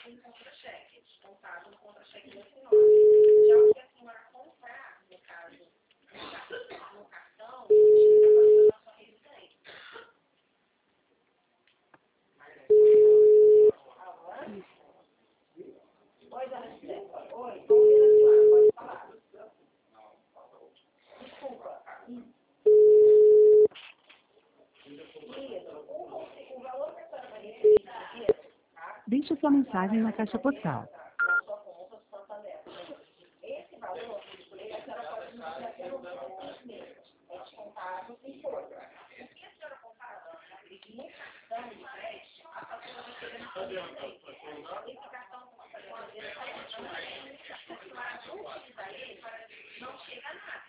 em contra-cheque, descontado no contra-cheque do final. Já o que a senhora comprar, no caso, no cartão, chega para a sua residência. Oi, dona Gisele. Oi, vamos ver a senhora, pode falar. Desculpa. O valor que a senhora vai receber, Deixe sua mensagem na caixa postal. na sua conta do Santander. Esse valor, a senhora pode nos até no final do mês. É descontado em folha. O que a senhora comprar no cartão de crédito, a fatura vai chegar no seu receita. Esse cartão que a senhora vai utilizar ele para não chegar nada.